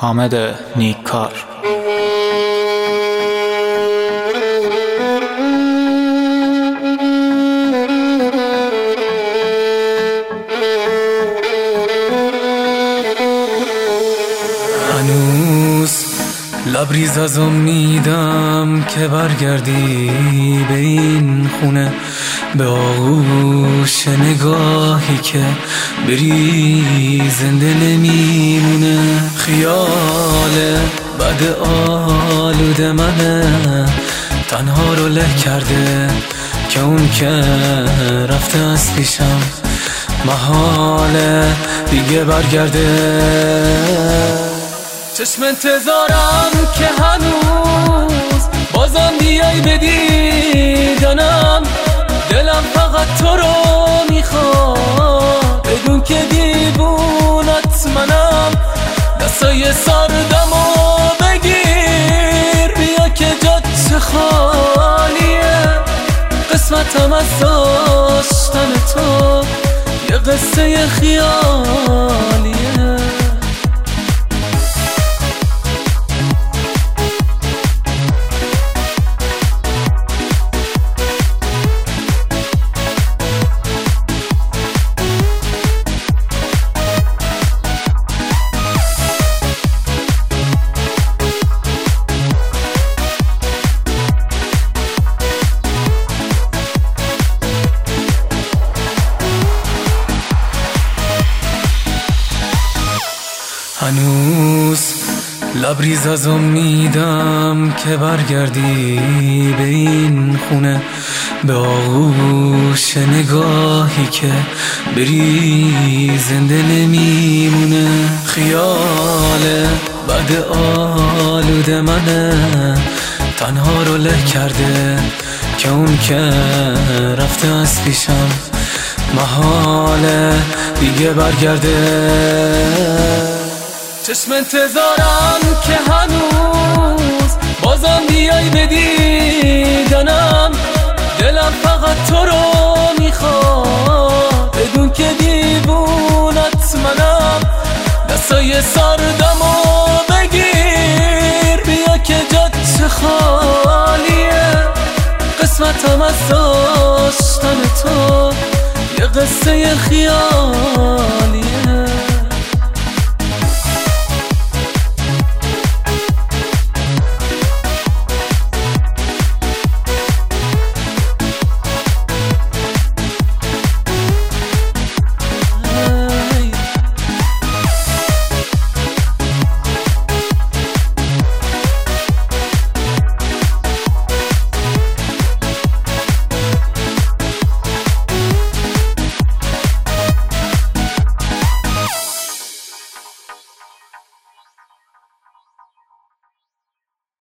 حامد نیککار. هنوز لبریز از امیدم که برگردی به این خونه، به آغوش نگاهی که بری زنده نمیمونه. خیال بد آلود منه تنها رو له کرده که اون که رفته از پیشم محاله دیگه برگرده. چشم انتظارم که هنوز بازم بیای به دیدنم، دلم فقط تو رو میخواد بدون که دیوونت منم. دستای سردمو بگیر بیا که جات خالیه، قسمتم از داشتن تو یه قصه خیالیه. هنوز لبریز از امیدم که برگردی به این خونه، به آغوش نگاهی که بری زنده نمیمونه. خیال بد آلود منه تنها رو له کرده که اون که رفته از پیشم محاله دیگه برگرده. چشم انتظارم که هنوز بازم بیای به دیدنم، دلم فقط تو رو میخواد بدون که دیوونت منم. دستای سردمو بگیر بیا که جات خالیه، قسمتم از داشتن تو یه قصه خیالیه.